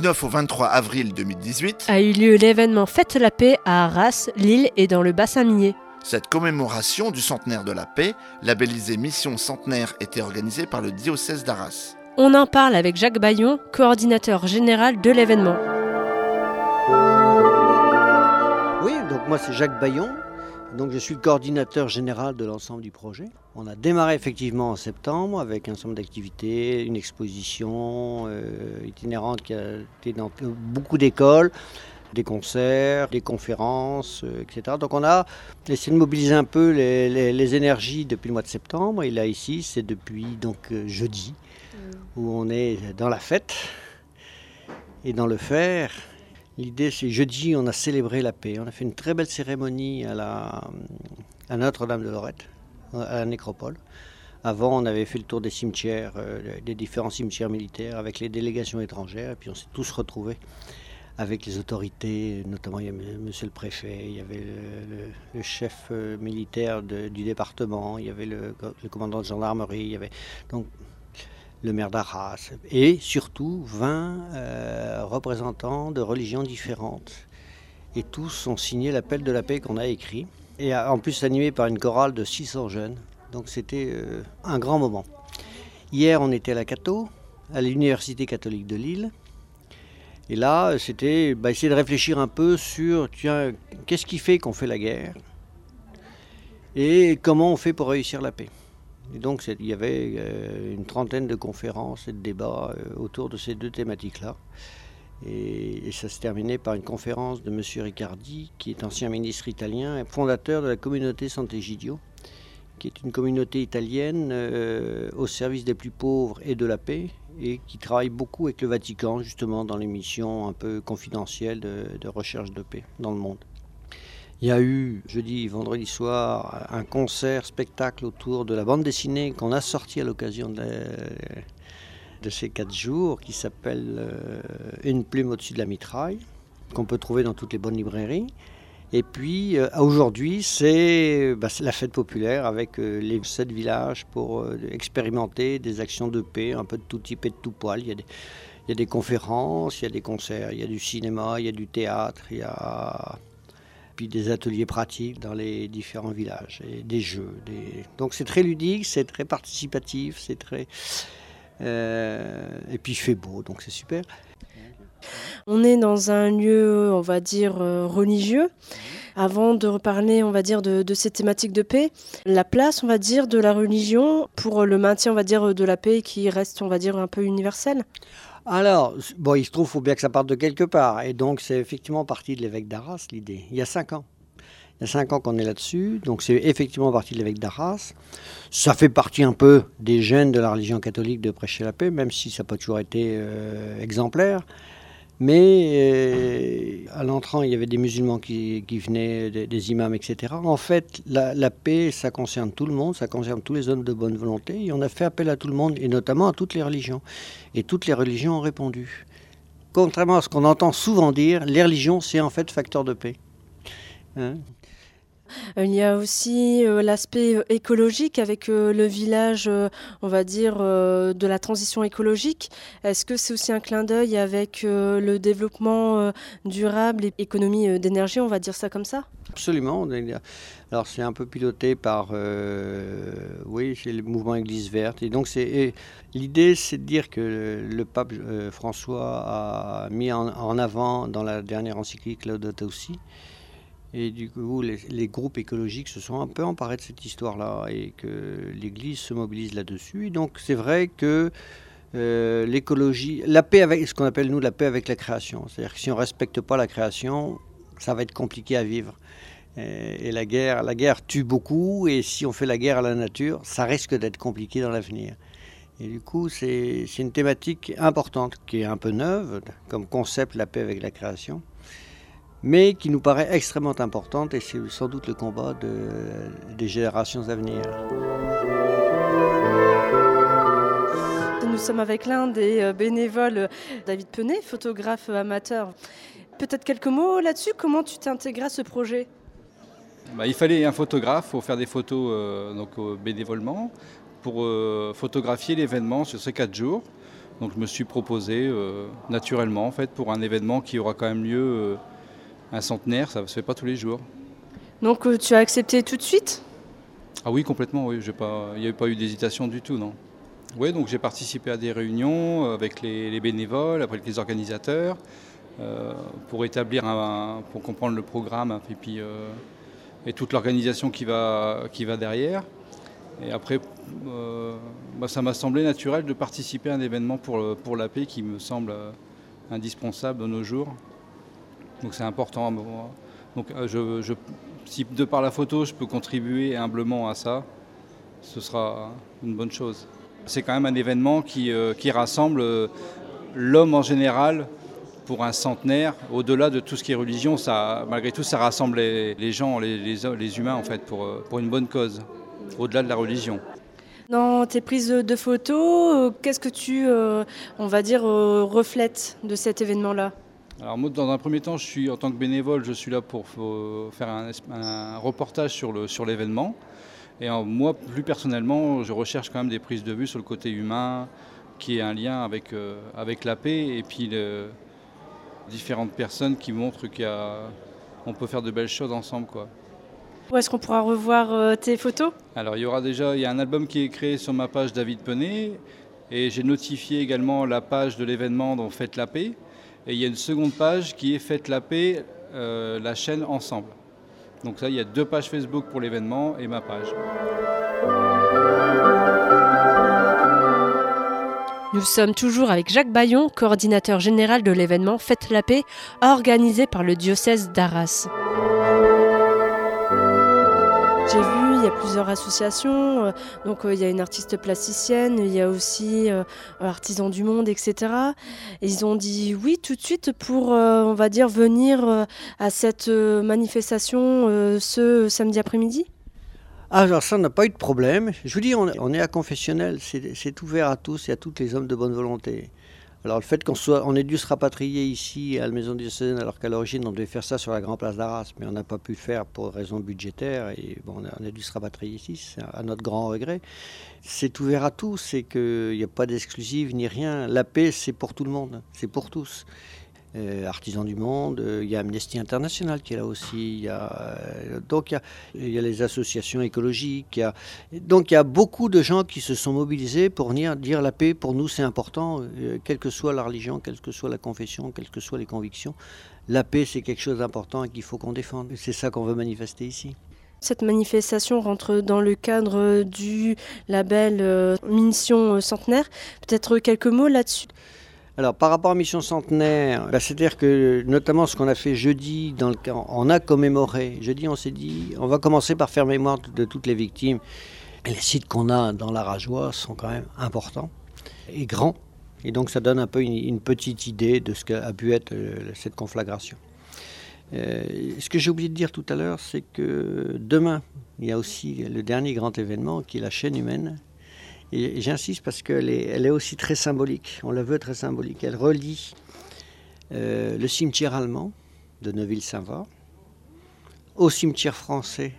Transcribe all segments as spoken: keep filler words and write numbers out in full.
dix-neuf au vingt-trois avril deux mille dix-huit a eu lieu l'événement Fête la paix à Arras, Lille et dans le bassin minier. Cette commémoration du centenaire de la paix, labellisée Mission Centenaire, était organisée par le diocèse d'Arras. On en parle avec Jacques Baillon, coordinateur général de l'événement. Oui, donc moi c'est Jacques Baillon, donc je suis le coordinateur général de l'ensemble du projet. On a démarré effectivement en septembre avec un ensemble d'activités, une exposition euh, itinérante qui a été dans beaucoup d'écoles, des concerts, des conférences, euh, et cetera. Donc on a essayé de mobiliser un peu les, les, les énergies depuis le mois de septembre. Et là ici, c'est depuis donc euh, jeudi, mmh. où on est dans la fête et dans le faire. L'idée, c'est jeudi, on a célébré la paix. On a fait une très belle cérémonie à, la, à Notre-Dame de Lorette, à la nécropole. Avant, on avait fait le tour des cimetières, euh, des différents cimetières militaires avec les délégations étrangères. Et puis on s'est tous retrouvés avec les autorités, notamment il y avait monsieur le préfet, il y avait le, le, le chef euh, militaire de, du département, il y avait le, le commandant de gendarmerie, il y avait donc le maire d'Arras, et surtout vingt euh, représentants de religions différentes. Et tous ont signé l'appel de la paix qu'on a écrit, et en plus animé par une chorale de six cents jeunes. Donc c'était euh, un grand moment. Hier, on était à la Cato, à l'Université catholique de Lille. Et là, c'était bah, essayer de réfléchir un peu sur, tiens, qu'est-ce qui fait qu'on fait la guerre et comment on fait pour réussir la paix. Et donc, il y avait euh, une trentaine de conférences et de débats euh, autour de ces deux thématiques-là. Et, et ça se terminait par une conférence de M. Riccardi, qui est ancien ministre italien et fondateur de la communauté Sant'Egidio, qui est une communauté italienne euh, au service des plus pauvres et de la paix, et qui travaille beaucoup avec le Vatican, justement, dans les missions un peu confidentielles de, de recherche de paix dans le monde. Il y a eu, jeudi, vendredi soir, un concert, spectacle autour de la bande dessinée qu'on a sorti à l'occasion de, de ces quatre jours, qui s'appelle euh, « Une plume au-dessus de la mitraille », qu'on peut trouver dans toutes les bonnes librairies. Et puis euh, aujourd'hui, c'est, bah, c'est la fête populaire avec euh, les sept villages pour euh, expérimenter des actions de paix, un peu de tout type et de tout poil. Il y a des, il y a des conférences, il y a des concerts, il y a du cinéma, il y a du théâtre, il y a puis des ateliers pratiques dans les différents villages, et des jeux. Des... Donc c'est très ludique, c'est très participatif, c'est très... Euh... Et puis il fait beau, donc c'est super. On est dans un lieu, on va dire, euh, religieux. Avant de reparler, on va dire, de, de ces thématiques de paix, la place, on va dire, de la religion pour le maintien, on va dire, de la paix qui reste, on va dire, un peu universelle. Alors, bon, il se trouve, il faut bien que ça parte de quelque part. Et donc, c'est effectivement parti de l'évêque d'Arras, l'idée. Il y a cinq ans. Il y a cinq ans qu'on est là-dessus. Donc, c'est effectivement parti de l'évêque d'Arras. Ça fait partie un peu des gènes de la religion catholique de prêcher la paix, même si ça n'a pas toujours été euh, exemplaire. Mais euh, à l'entrant, il y avait des musulmans qui, qui venaient, des, des imams, et cetera. En fait, la, la paix, ça concerne tout le monde, ça concerne tous les hommes de bonne volonté. Et on a fait appel à tout le monde, et notamment à toutes les religions. Et toutes les religions ont répondu. Contrairement à ce qu'on entend souvent dire, les religions, c'est en fait facteur de paix. Hein ? Il y a aussi euh, l'aspect euh, écologique avec euh, le village, euh, on va dire, euh, de la transition écologique. Est-ce que c'est aussi un clin d'œil avec euh, le développement euh, durable et économie euh, d'énergie, on va dire ça comme ça ? Absolument. Alors c'est un peu piloté par, euh, oui, c'est le mouvement Église verte. Et donc c'est, et l'idée, c'est de dire que le, le pape euh, François a mis en, en avant dans la dernière encyclique Laudato Si. Et du coup, les, les groupes écologiques se sont un peu emparés de cette histoire-là et que l'Église se mobilise là-dessus. Et donc, c'est vrai que euh, l'écologie, la paix avec ce qu'on appelle nous la paix avec la création. C'est-à-dire que si on ne respecte pas la création, ça va être compliqué à vivre. Et, et la guerre, la guerre tue beaucoup. Et si on fait la guerre à la nature, ça risque d'être compliqué dans l'avenir. Et du coup, c'est, c'est une thématique importante qui est un peu neuve comme concept, la paix avec la création, mais qui nous paraît extrêmement importante, et c'est sans doute le combat de, des générations à venir. Nous sommes avec l'un des bénévoles, David Penet, photographe amateur. Peut-être quelques mots là-dessus, comment tu t'es intégré à ce projet ? Bah, il fallait un photographe pour faire des photos euh, donc, euh, bénévolement, pour euh, photographier l'événement sur ces quatre jours. Donc je me suis proposé euh, naturellement en fait, pour un événement qui aura quand même lieu, euh, un centenaire, ça ne se fait pas tous les jours. Donc euh, tu as accepté tout de suite? Ah oui, complètement, oui. J'ai pas, il n'y a pas eu d'hésitation du tout, non. Oui, donc j'ai participé à des réunions avec les, les bénévoles, avec les organisateurs, euh, pour établir, un, pour comprendre le programme et, puis, euh, et toute l'organisation qui va, qui va derrière. Et après, euh, bah, ça m'a semblé naturel de participer à un événement pour, pour la paix qui me semble euh, indispensable de nos jours. Donc c'est important. Donc je, je, si de par la photo je peux contribuer humblement à ça, ce sera une bonne chose. C'est quand même un événement qui, euh, qui rassemble euh, l'homme en général pour un centenaire. Au-delà de tout ce qui est religion, ça, malgré tout, ça rassemble les, les gens, les, les, les humains en fait, pour, pour une bonne cause, au-delà de la religion. Dans tes prises de photos, euh, qu'est-ce que tu, euh, on va dire, euh, reflètes de cet événement-là? Alors moi, dans un premier temps, je suis en tant que bénévole, je suis là pour faire un, un reportage sur, le, sur l'événement. Et en, moi, plus personnellement, je recherche quand même des prises de vue sur le côté humain, qui est un lien avec, euh, avec la paix, et puis le, différentes personnes qui montrent qu'on peut faire de belles choses ensemble, quoi. Où est-ce qu'on pourra revoir euh, tes photos? Alors il y aura déjà, il y a un album qui est créé sur ma page David Penet, et j'ai notifié également la page de l'événement dont Faites la paix. Et il y a une seconde page qui est Faites la paix, euh, la chaîne Ensemble. Donc ça, il y a deux pages Facebook pour l'événement et ma page. Nous sommes toujours avec Jacques Bayon, coordinateur général de l'événement Faites la paix, organisé par le diocèse d'Arras. J'ai vu, il y a plusieurs associations, euh, donc euh, il y a une artiste plasticienne, il y a aussi euh, Artisans du Monde, et cetera. Et ils ont dit oui tout de suite pour, euh, on va dire, venir euh, à cette euh, manifestation euh, ce samedi après-midi. Ah, alors ça, on n'a pas eu de problème. Je vous dis, on, on est à confessionnel, c'est, c'est ouvert à tous et à tous les hommes de bonne volonté. Alors le fait qu'on soit, on ait dû se rapatrier ici à la maison diocésaine, alors qu'à l'origine on devait faire ça sur la Grande Place d'Arras, mais on n'a pas pu le faire pour raisons budgétaires et bon, on, a, on a dû se rapatrier ici, c'est à notre grand regret. C'est ouvert à tous, c'est qu'il n'y a pas d'exclusive ni rien. La paix, c'est pour tout le monde, c'est pour tous. Euh, Artisans du Monde, il euh, y a Amnesty International qui est là aussi, y a, euh, donc il y, y a les associations écologiques, y a, donc il y a beaucoup de gens qui se sont mobilisés pour venir dire la paix, pour nous c'est important, euh, quelle que soit la religion, quelle que soit la confession, quelles que soient les convictions, la paix c'est quelque chose d'important et qu'il faut qu'on défende, c'est ça qu'on veut manifester ici. Cette manifestation rentre dans le cadre du label euh, Mission Centenaire, peut-être quelques mots là-dessus? Alors par rapport à Mission Centenaire, bah, c'est-à-dire que notamment ce qu'on a fait jeudi, dans le, on a commémoré, jeudi on s'est dit, on va commencer par faire mémoire de, de toutes les victimes. Et les sites qu'on a dans la Rageois sont quand même importants et grands. Et donc ça donne un peu une, une petite idée de ce qu'a pu être euh, cette conflagration. Euh, ce que j'ai oublié de dire tout à l'heure, c'est que demain, il y a aussi le dernier grand événement qui est la chaîne humaine. Et j'insiste parce qu'elle est, elle est aussi très symbolique, on la veut très symbolique. Elle relie euh, le cimetière allemand de Neuville-Saint-Va au cimetière français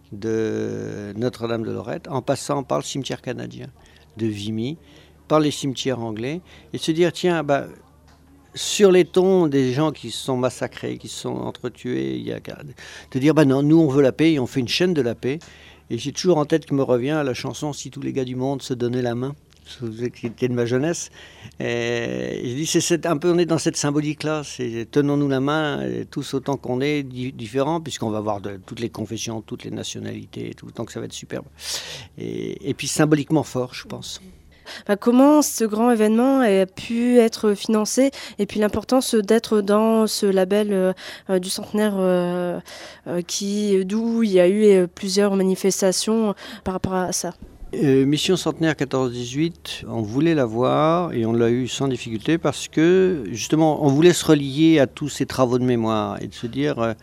de Notre-Dame-de-Lorette, en passant par le cimetière canadien de Vimy, par les cimetières anglais, et se dire, tiens, bah, sur les tombes des gens qui se sont massacrés, qui se sont entretués, il y a de dire, bah non, nous on veut la paix, et on fait une chaîne de la paix. Et j'ai toujours en tête que me revient la chanson « Si tous les gars du monde se donnaient la main », qui était de ma jeunesse. Et je dis, c'est cette, un peu, on est dans cette symbolique-là, c'est tenons-nous la main, tous autant qu'on est, différents, puisqu'on va voir de, toutes les confessions, toutes les nationalités, tout, donc ça va être superbe. Et, et puis symboliquement fort, je pense. Bah, comment ce grand événement a pu être financé et puis l'importance d'être dans ce label euh, du centenaire euh, euh, qui, d'où il y a eu plusieurs manifestations par rapport à ça. Euh, Mission Centenaire quatorze dix-huit, on voulait l'avoir et on l'a eu sans difficulté parce que justement on voulait se relier à tous ces travaux de mémoire et de se dire euh,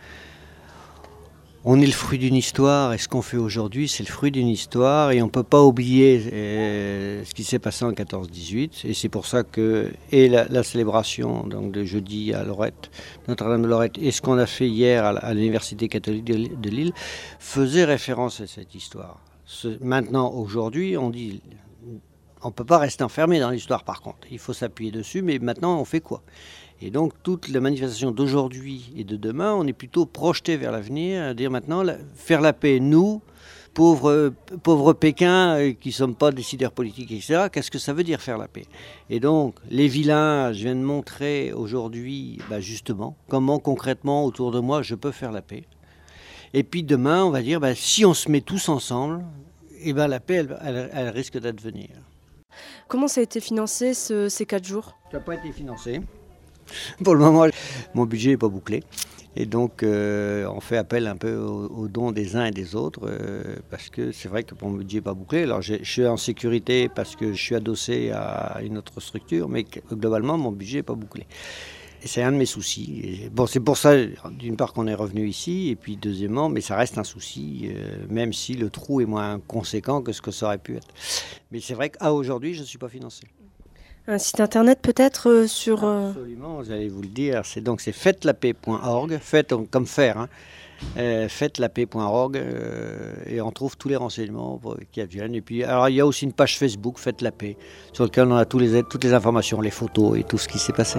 on est le fruit d'une histoire et ce qu'on fait aujourd'hui c'est le fruit d'une histoire et on ne peut pas oublier euh, ce qui s'est passé en quatorze dix-huit et c'est pour ça que et la, la célébration donc, de jeudi à Lorette, Notre-Dame de Lorette et ce qu'on a fait hier à, à l'Université catholique de, de Lille faisait référence à cette histoire. Ce, maintenant aujourd'hui on dit On ne peut pas rester enfermé dans l'histoire par contre. Il faut s'appuyer dessus, mais maintenant on fait quoi ? Et donc toute la manifestation d'aujourd'hui et de demain, on est plutôt projeté vers l'avenir, à dire maintenant, la, faire la paix, nous, pauvres, pauvres Pékin, euh, qui ne sommes pas décideurs politiques, et cetera, qu'est-ce que ça veut dire faire la paix ? Et donc les villages viennent montrer aujourd'hui, bah, justement, comment concrètement autour de moi je peux faire la paix. Et puis demain, on va dire, bah, si on se met tous ensemble, eh ben, la paix, elle, elle, elle risque d'advenir. Comment ça a été financé ce, ces quatre jours ? Ça n'a pas été financé. Pour le moment, mon budget n'est pas bouclé. Et donc, euh, on fait appel un peu aux, aux dons des uns et des autres, euh, parce que c'est vrai que mon budget n'est pas bouclé. Alors, je suis en sécurité parce que je suis adossé à une autre structure, mais globalement, mon budget n'est pas bouclé. Et c'est un de mes soucis. Et bon, c'est pour ça, d'une part, qu'on est revenu ici, et puis deuxièmement, mais ça reste un souci, euh, même si le trou est moins conséquent que ce que ça aurait pu être. Mais c'est vrai qu'à aujourd'hui, je ne suis pas financé. Un site internet peut-être euh, sur... Euh... Absolument, j'allais vous le dire. C'est donc c'est faites la paix point org, faites comme faire, hein. euh, faites la paix point org, euh, et on trouve tous les renseignements qui adviennent. Et puis, alors il y a aussi une page Facebook, Faites la paix, sur laquelle on a tous les, toutes les informations, les photos et tout ce qui s'est passé.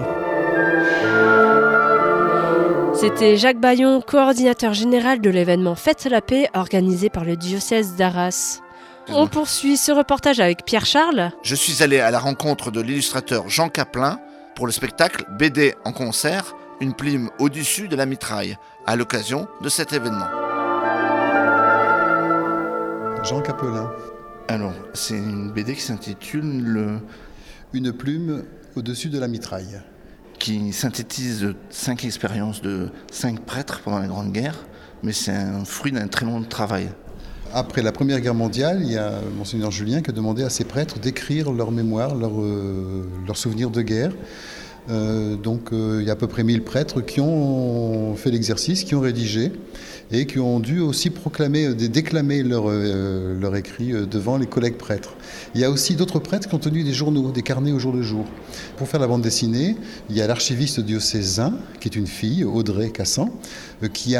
C'était Jacques Bayon, coordinateur général de l'événement Faites la paix organisé par le diocèse d'Arras. On poursuit ce reportage avec Pierre Charles. Je suis allé à la rencontre de l'illustrateur Jean Caplin pour le spectacle B D en concert, une plume au-dessus de la mitraille, à l'occasion de cet événement. Jean Caplin. Alors, c'est une B D qui s'intitule le... Une plume au-dessus de la mitraille. Qui synthétise cinq expériences de cinq prêtres pendant la Grande Guerre, mais c'est un fruit d'un très long travail. Après la Première Guerre mondiale, il y a Monseigneur Julien qui a demandé à ses prêtres d'écrire leurs mémoires, leurs, euh, leurs souvenirs de guerre. Euh, donc euh, il y a à peu près mille prêtres qui ont fait l'exercice, qui ont rédigé et qui ont dû aussi proclamer, déclamer leur, euh, leur écrit devant les collègues prêtres. Il y a aussi d'autres prêtres qui ont tenu des journaux, des carnets au jour le jour. Pour faire la bande dessinée, il y a l'archiviste diocésain, qui est une fille, Audrey Cassan, euh, qui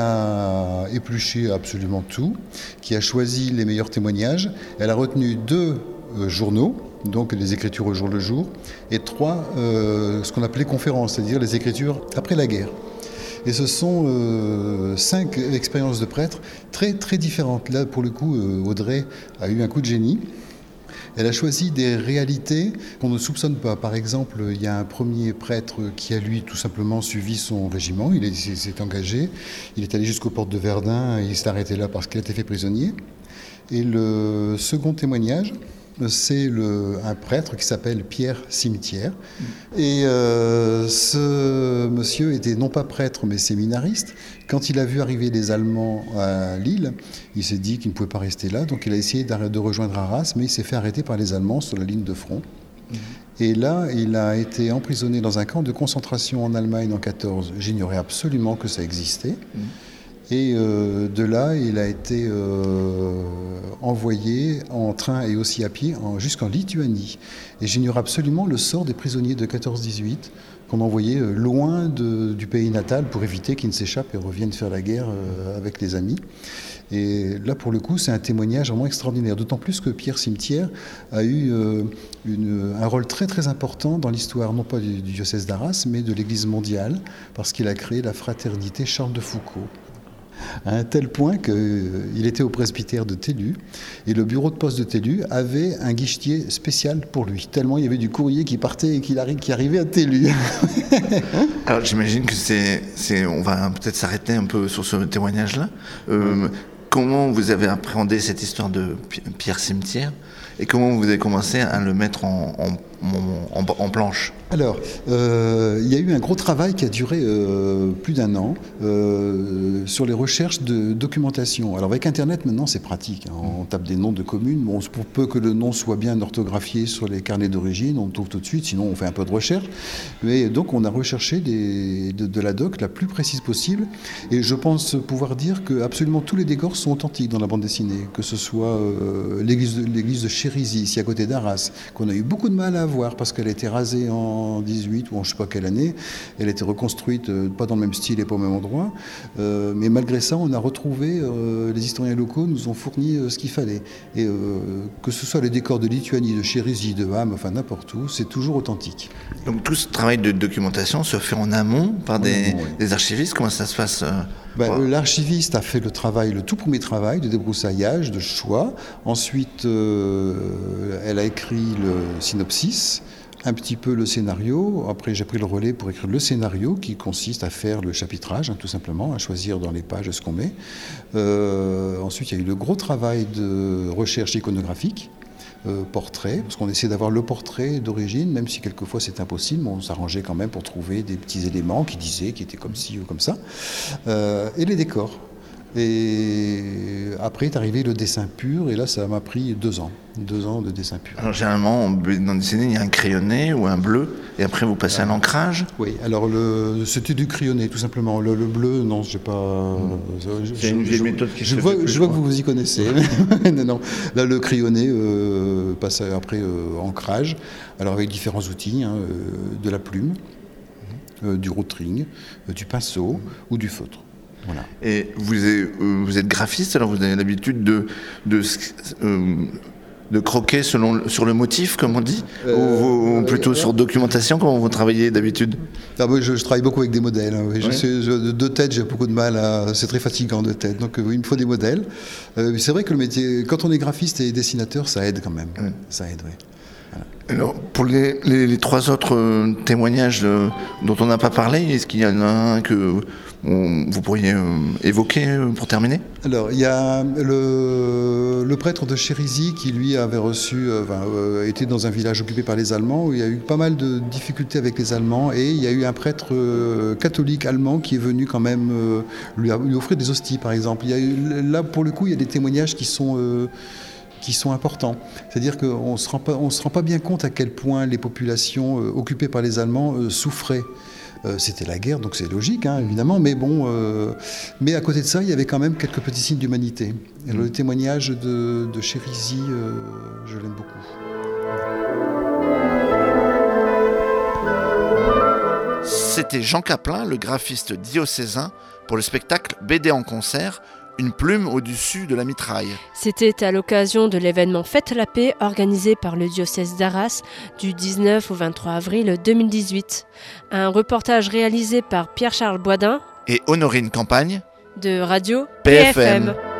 a épluché absolument tout, qui a choisi les meilleurs témoignages. Elle a retenu deux euh, journaux, donc les écritures au jour le jour, et trois, euh, ce qu'on appelait conférences, c'est-à-dire les écritures après la guerre. Et ce sont euh, cinq expériences de prêtres très, très différentes. Là, pour le coup, euh, Audrey a eu un coup de génie. Elle a choisi des réalités qu'on ne soupçonne pas. Par exemple, il y a un premier prêtre qui a, lui, tout simplement suivi son régiment. Il est, s'est engagé. Il est allé jusqu'aux portes de Verdun et il s'est arrêté là parce qu'il a été fait prisonnier. Et le second témoignage, c'est le, un prêtre qui s'appelle Pierre Cimetière. Et euh, ce monsieur était non pas prêtre, mais séminariste. Quand il a vu arriver les Allemands à Lille, il s'est dit qu'il ne pouvait pas rester là. Donc il a essayé de rejoindre Arras, mais il s'est fait arrêter par les Allemands sur la ligne de front. Mmh. Et là, il a été emprisonné dans un camp de concentration en Allemagne en quatorze. J'ignorais absolument que ça existait. Mmh. Et euh, de là, il a été euh, envoyé en train et aussi à pied en, jusqu'en Lituanie. Et j'ignore absolument le sort des prisonniers de quatorze dix-huit qu'on envoyait euh, loin de, du pays natal pour éviter qu'ils ne s'échappent et reviennent faire la guerre euh, avec les amis. Et là, pour le coup, c'est un témoignage vraiment extraordinaire. D'autant plus que Pierre Cimetière a eu euh, une, un rôle très très important dans l'histoire, non pas du, du diocèse d'Arras, mais de l'Église mondiale, parce qu'il a créé la fraternité Charles de Foucauld. À un tel point qu'il euh, était au presbytère de Tellu et le bureau de poste de Tellu avait un guichetier spécial pour lui, tellement il y avait du courrier qui partait et qui, arri- qui arrivait à Tellu. Alors j'imagine que c'est, c'est, on va peut-être s'arrêter un peu sur ce témoignage-là. Euh, comment vous avez appréhendé cette histoire de Pierre Cimetière et comment vous avez commencé à le mettre en, en, en, en planche ? Alors, euh, il y a eu un gros travail qui a duré euh, plus d'un an euh, sur les recherches de documentation. Alors avec Internet, maintenant, c'est pratique. Hein. On tape des noms de communes. Bon, pour peu que le nom soit bien orthographié sur les carnets d'origine, on le trouve tout de suite, sinon on fait un peu de recherche. Mais donc, on a recherché des, de, de la doc la plus précise possible. Et je pense pouvoir dire que absolument tous les décors sont authentiques dans la bande dessinée. Que ce soit euh, l'église de, l'église de Chérisy, ici à côté d'Arras, qu'on a eu beaucoup de mal à voir parce qu'elle a été rasée en dix-huit ou en je ne sais pas quelle année. Elle a été reconstruite, euh, pas dans le même style et pas au même endroit. Euh, mais malgré ça, on a retrouvé, euh, les historiens locaux nous ont fourni euh, ce qu'il fallait. Et euh, que ce soit les décors de Lituanie, de Chérisy, de Ham, enfin n'importe où, c'est toujours authentique. Donc tout ce travail de documentation se fait en amont par des, amont, oui. des archivistes. Comment ça se passe euh, ben, pour... L'archiviste a fait le travail, le tout premier travail de débroussaillage, de choix. Ensuite, euh, elle a écrit le synopsis, un petit peu le scénario. Après, j'ai pris le relais pour écrire le scénario qui consiste à faire le chapitrage, hein, tout simplement, à choisir dans les pages ce qu'on met. Euh, ensuite, il y a eu le gros travail de recherche iconographique. Euh, portrait, parce qu'on essaie d'avoir le portrait d'origine, même si quelquefois c'est impossible, mais on s'arrangeait quand même pour trouver des petits éléments qui disaient, qui étaient comme ci ou comme ça. Euh, et les décors. Et après est arrivé le dessin pur, et là ça m'a pris deux ans, deux ans de dessin pur. Alors généralement, dans le dessin, il y a un crayonné ou un bleu, et après vous passez ah. à l'ancrage. Oui, alors le, c'était du crayonné tout simplement. Le, le bleu, non, je sais pas. Mmh. Je, C'est une vieille méthode qui je se vois, fait plus, je vois que vous vous y connaissez. non, non. Là, le crayonné euh, passe après euh, ancrage, alors avec différents outils, hein, euh, de la plume, euh, du rotring, euh, du pinceau mmh. ou du feutre. Voilà. Et vous êtes, euh, vous êtes graphiste, alors vous avez l'habitude de, de, euh, de croquer selon, sur le motif, comme on dit, euh, ou, ou plutôt euh, sur documentation, comment vous travaillez d'habitude? ah, oui, je, je travaille beaucoup avec des modèles. Hein, oui. je oui. sais, je, de tête, j'ai beaucoup de mal, à, c'est très fatigant de tête, donc oui, il me faut des modèles. Euh, c'est vrai que le métier, quand on est graphiste et dessinateur, ça aide quand même. Oui. Ça aide, oui. Voilà. Alors, pour les, les, les trois autres euh, témoignages euh, dont on n'a pas parlé, est-ce qu'il y en a un que on, vous pourriez euh, évoquer euh, pour terminer? Alors, il y a le, le prêtre de Chérisy qui, lui, avait reçu, euh, enfin, euh, était dans un village occupé par les Allemands, où il y a eu pas mal de difficultés avec les Allemands, et il y a eu un prêtre euh, catholique allemand qui est venu quand même euh, lui, lui offrir des hosties, par exemple. Il y a eu, là, pour le coup, il y a des témoignages qui sont... Euh, qui sont importants. C'est-à-dire qu'on ne se rend pas, on se rend pas bien compte à quel point les populations euh, occupées par les Allemands euh, souffraient. Euh, c'était la guerre, donc c'est logique, hein, évidemment, mais bon, euh, mais à côté de ça, il y avait quand même quelques petits signes d'humanité. Et mmh. le témoignage de, de Chérisy, euh, je l'aime beaucoup. C'était Jean Caplin, le graphiste diocésain, pour le spectacle B D en concert, Une plume au-dessus de la mitraille. C'était à l'occasion de l'événement Fête la paix organisé par le diocèse d'Arras du dix-neuf au vingt-trois avril deux mille dix-huit. Un reportage réalisé par Pierre-Charles Boisdin et Honorine Campagne de Radio P F M.